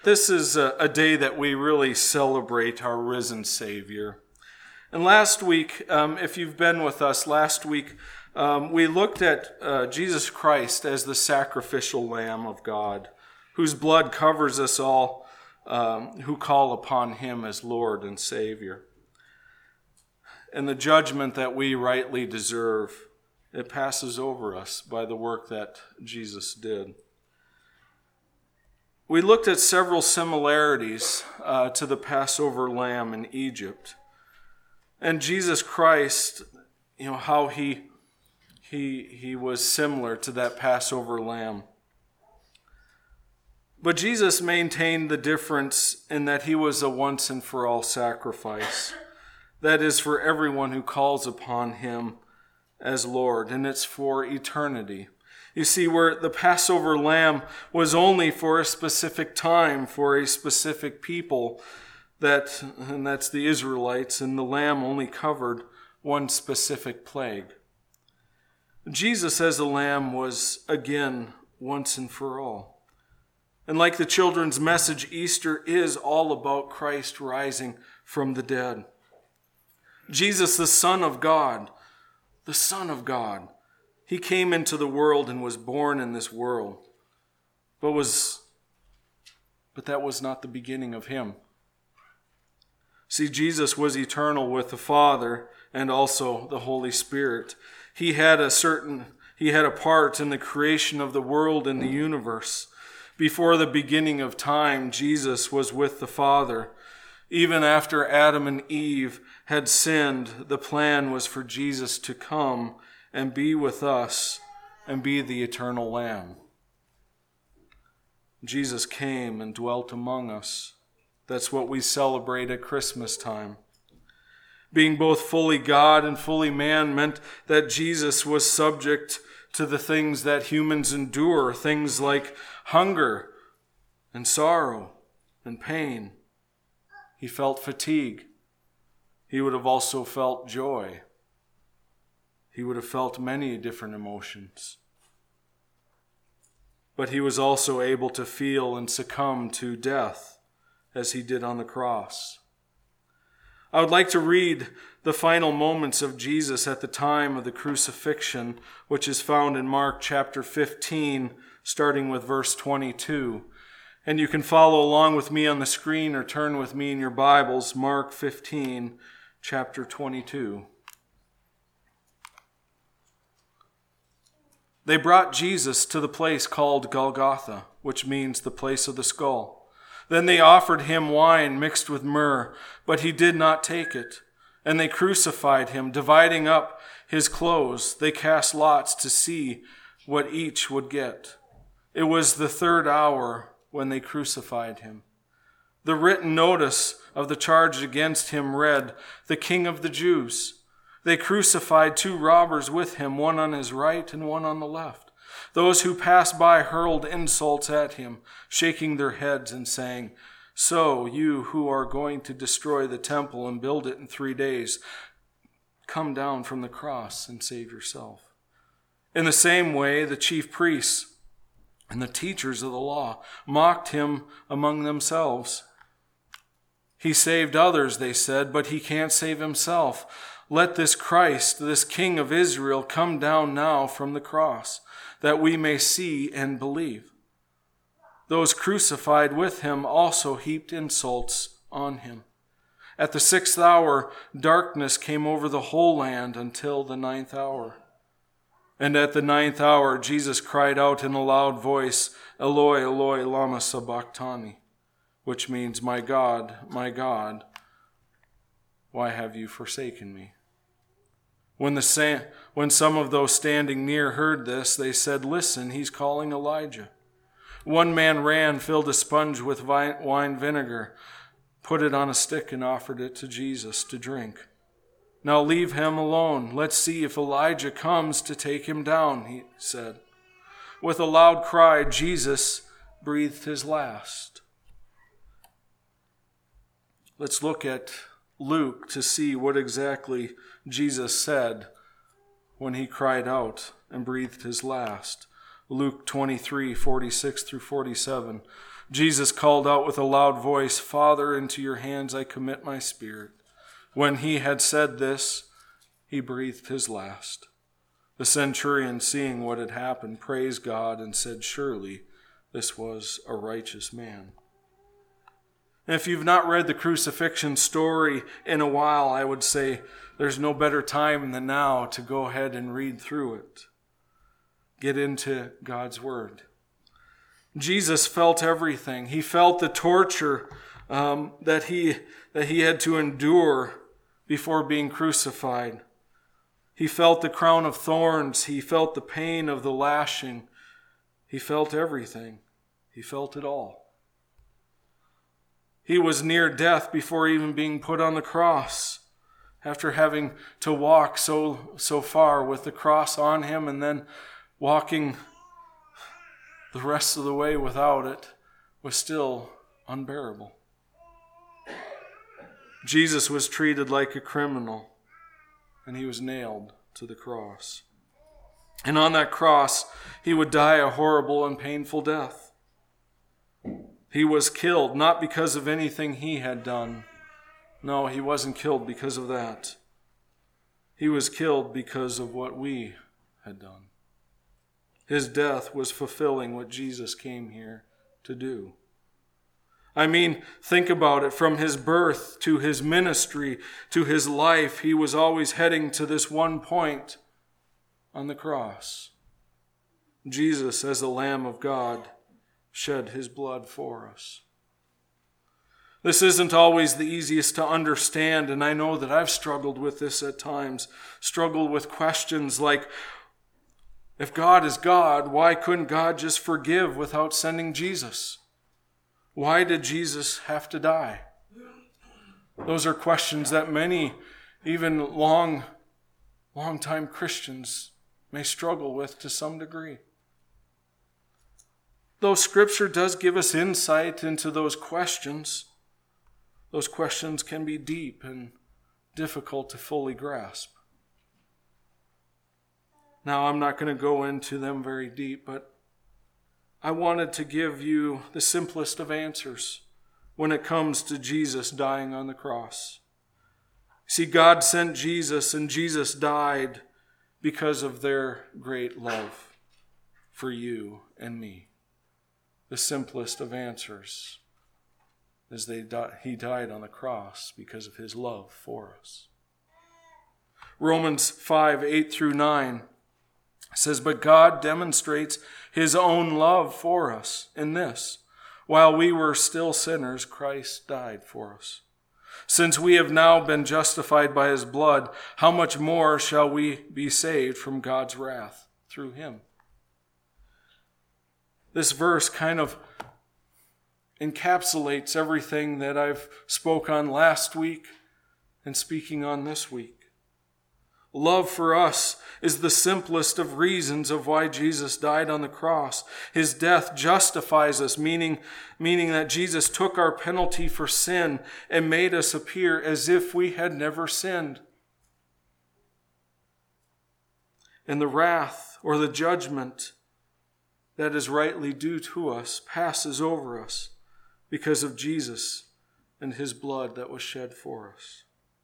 This is a day that we really celebrate our risen Savior. And last week, if you've been with us, last week we looked at Jesus Christ as the sacrificial Lamb of God, whose blood covers us all who call upon Him as Lord and Savior. And the judgment that we rightly deserve, it passes over us by the work that Jesus did. We looked at several similarities to the Passover lamb in Egypt. And Jesus Christ, how he was similar to that Passover lamb. But Jesus maintained the difference in that he was a once and for all sacrifice. That is for everyone who calls upon him as Lord, and it's for eternity. You see, where the Passover lamb was only for a specific time, for a specific people, and that's the Israelites, and the lamb only covered one specific plague. Jesus as a lamb was, again, once and for all. And like the children's message, Easter is all about Christ rising from the dead. Jesus, the Son of God, He came into the world and was born in this world, but that was not the beginning of him. See, Jesus was eternal with the Father and also the Holy Spirit. He had a part in the creation of the world and the universe. Before the beginning of time, Jesus was with the Father. Even after Adam and Eve had sinned, the plan was for Jesus to come and be with us and be the eternal Lamb. Jesus came and dwelt among us. That's what we celebrate at Christmas time. Being both fully God and fully man meant that Jesus was subject to the things that humans endure, things like hunger and sorrow and pain. He felt fatigue. He would have also felt joy. He would have felt many different emotions. But he was also able to feel and succumb to death as he did on the cross. I would like to read the final moments of Jesus at the time of the crucifixion, which is found in Mark chapter 15, starting with verse 22. And you can follow along with me on the screen or turn with me in your Bibles, Mark 15, chapter 22. They brought Jesus to the place called Golgotha, which means the place of the skull. Then they offered him wine mixed with myrrh, but he did not take it. And they crucified him, dividing up his clothes. They cast lots to see what each would get. It was the third hour when they crucified him. The written notice of the charge against him read, "The King of the Jews." They crucified two robbers with him, one on his right and one on the left. Those who passed by hurled insults at him, shaking their heads and saying, "So you who are going to destroy the temple and build it in 3 days, come down from the cross and save yourself." In the same way, the chief priests and the teachers of the law mocked him among themselves. "He saved others," they said, "but he can't save himself. Let this Christ, this King of Israel, come down now from the cross, that we may see and believe." Those crucified with him also heaped insults on him. At the 6th hour, darkness came over the whole land until the 9th hour. And at the 9th hour, Jesus cried out in a loud voice, "Eloi, Eloi, lama sabachthani," which means, my God, why have you forsaken me?" When some of those standing near heard this, they said, "Listen, he's calling Elijah." One man ran, filled a sponge with wine vinegar, put it on a stick, and offered it to Jesus to drink. "Now leave him alone. Let's see if Elijah comes to take him down," he said. With a loud cry, Jesus breathed his last. Let's look at Luke to see what exactly Jesus said when he cried out and breathed his last. Luke 23:46 through 47. Jesus called out with a loud voice, "Father, into your hands I commit my spirit." When he had said this, he breathed his last. The centurion, seeing what had happened, praised God and said, "Surely this was a righteous man." And if you've not read the crucifixion story in a while, I would say there's no better time than now to go ahead and read through it. Get into God's Word. Jesus felt everything. He felt the torture that he had to endure before being crucified. He felt the crown of thorns. He felt the pain of the lashing. He felt everything. He felt it all. He was near death before even being put on the cross, after having to walk so far with the cross on him and then walking the rest of the way without it was still unbearable. Jesus was treated like a criminal, and he was nailed to the cross. And on that cross, he would die a horrible and painful death. He was killed not because of anything he had done. No, he wasn't killed because of that. He was killed because of what we had done. His death was fulfilling what Jesus came here to do. I mean, think about it. From his birth to his ministry to his life, he was always heading to this one point on the cross. Jesus, as the Lamb of God, shed his blood for us. This isn't always the easiest to understand, and I know that I've struggled with this at times, struggled with questions like, if God is God, why couldn't God just forgive without sending Jesus? Why did Jesus have to die? Those are questions that many, even long-time Christians, may struggle with to some degree. Though Scripture does give us insight into those questions can be deep and difficult to fully grasp. Now, I'm not going to go into them very deep, but I wanted to give you the simplest of answers when it comes to Jesus dying on the cross. See, God sent Jesus, and Jesus died because of their great love for you and me. The simplest of answers is he died on the cross because of his love for us. Romans 5:8-9 says, "But God demonstrates his own love for us in this: while we were still sinners, Christ died for us. Since we have now been justified by his blood, how much more shall we be saved from God's wrath through him?" This verse kind of encapsulates everything that I've spoke on last week and speaking on this week. Love for us is the simplest of reasons of why Jesus died on the cross. His death justifies us, meaning that Jesus took our penalty for sin and made us appear as if we had never sinned. And the wrath or the judgment that is rightly due to us passes over us because of Jesus and his blood that was shed for us.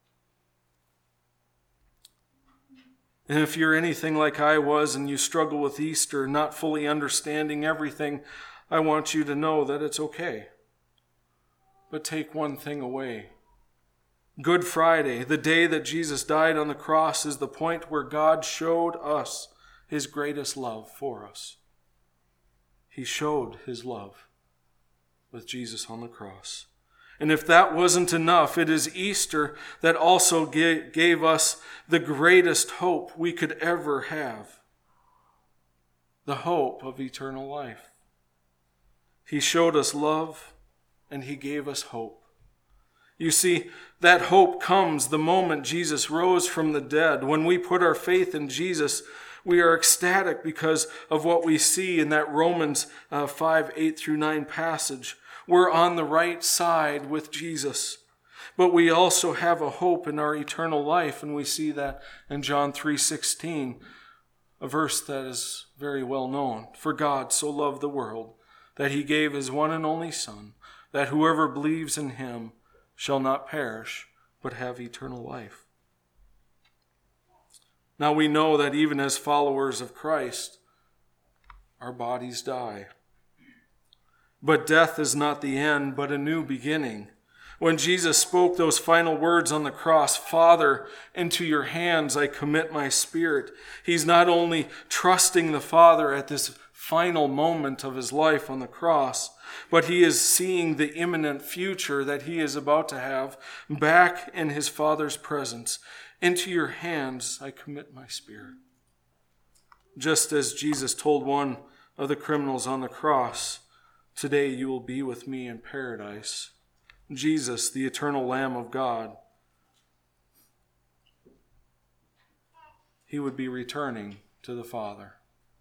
And if you're anything like I was and you struggle with Easter, not fully understanding everything, I want you to know that it's okay. But take one thing away. Good Friday, the day that Jesus died on the cross, is the point where God showed us his greatest love for us. He showed his love with Jesus on the cross. And if that wasn't enough, it is Easter that also gave us the greatest hope we could ever have. The hope of eternal life. He showed us love and he gave us hope. You see, that hope comes the moment Jesus rose from the dead. When we put our faith in Jesus, we are ecstatic because of what we see in that Romans 5:8-9 passage. We're on the right side with Jesus. But we also have a hope in our eternal life, and we see that in John 3:16, a verse that is very well known. "For God so loved the world that he gave his one and only Son, that whoever believes in him shall not perish, but have eternal life. Now we know that even as followers of Christ, our bodies die. But death is not the end, but a new beginning. When Jesus spoke those final words on the cross, "Father, into your hands I commit my spirit," he's not only trusting the Father at this final moment of his life on the cross, but he is seeing the imminent future that he is about to have back in his Father's presence. "Into your hands I commit my spirit." Just as Jesus told one of the criminals on the cross, "Today you will be with me in paradise." Jesus, the eternal Lamb of God, he would be returning to the Father.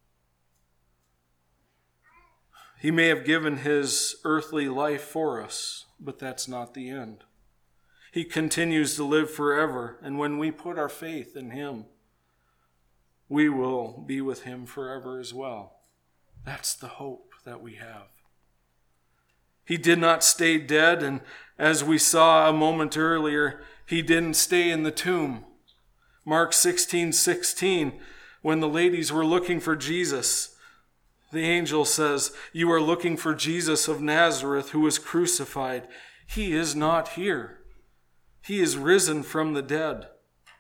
He may have given his earthly life for us, but that's not the end. He continues to live forever, and when we put our faith in him, we will be with him forever as well. That's the hope that we have. He did not stay dead, and as we saw a moment earlier, he didn't stay in the tomb. Mark 16:16, when the ladies were looking for Jesus, the angel says, "You are looking for Jesus of Nazareth who was crucified. He is not here. He is risen from the dead."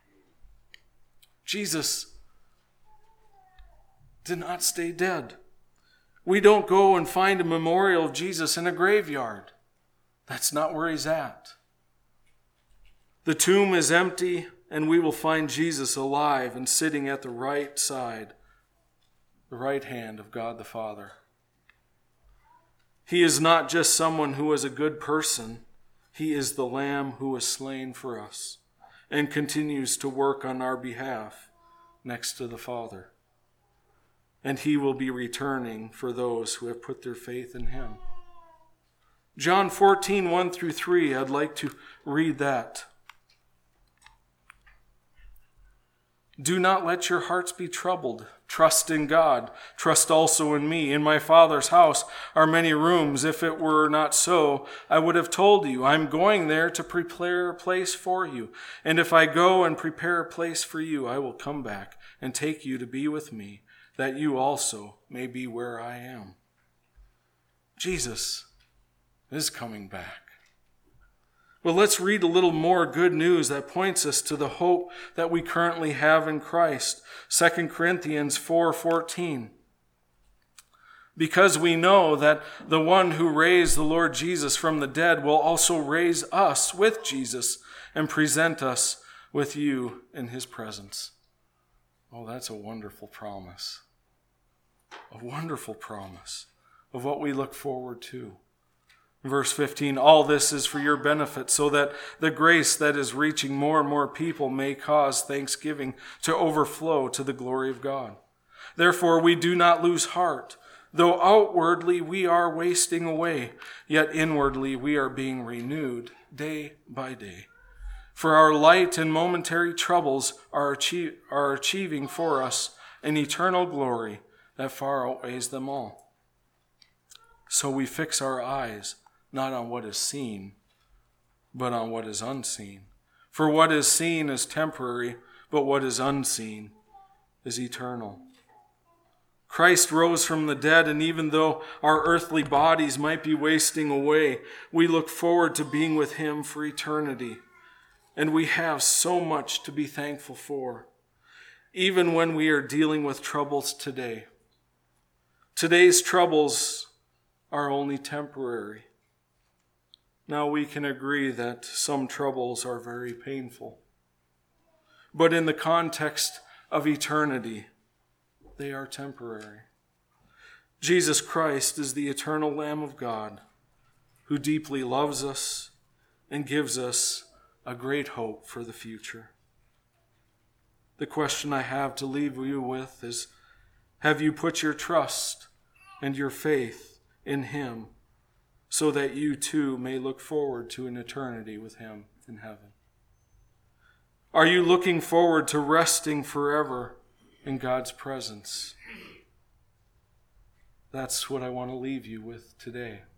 Jesus did not stay dead. We don't go and find a memorial of Jesus in a graveyard. That's not where he's at. The tomb is empty, and we will find Jesus alive and sitting at the right side, the right hand of God the Father. He is not just someone who is a good person. He is the Lamb who was slain for us and continues to work on our behalf next to the Father. And he will be returning for those who have put their faith in him. John 14:1-3, I'd like to read that. "Do not let your hearts be troubled. Trust in God. Trust also in me. In my Father's house are many rooms. If it were not so, I would have told you. I'm going there to prepare a place for you. And if I go and prepare a place for you, I will come back and take you to be with me, that you also may be where I am." Jesus is coming back. Well, let's read a little more good news that points us to the hope that we currently have in Christ. 2 Corinthians 4:14. "Because we know that the one who raised the Lord Jesus from the dead will also raise us with Jesus and present us with you in his presence." Oh, that's a wonderful promise. A wonderful promise of what we look forward to. Verse 15, "All this is for your benefit, so that the grace that is reaching more and more people may cause thanksgiving to overflow to the glory of God. Therefore we do not lose heart. Though outwardly we are wasting away, yet inwardly we are being renewed day by day. For our light and momentary troubles are achieving for us an eternal glory that far outweighs them all. So we fix our eyes not on what is seen, but on what is unseen. For what is seen is temporary, but what is unseen is eternal." Christ rose from the dead, and even though our earthly bodies might be wasting away, we look forward to being with him for eternity. And we have so much to be thankful for, even when we are dealing with troubles today. Today's troubles are only temporary. Now we can agree that some troubles are very painful. But in the context of eternity, they are temporary. Jesus Christ is the eternal Lamb of God who deeply loves us and gives us a great hope for the future. The question I have to leave you with is, have you put your trust and your faith in him so that you too may look forward to an eternity with him in heaven? Are you looking forward to resting forever in God's presence? that's what I want to leave you with today.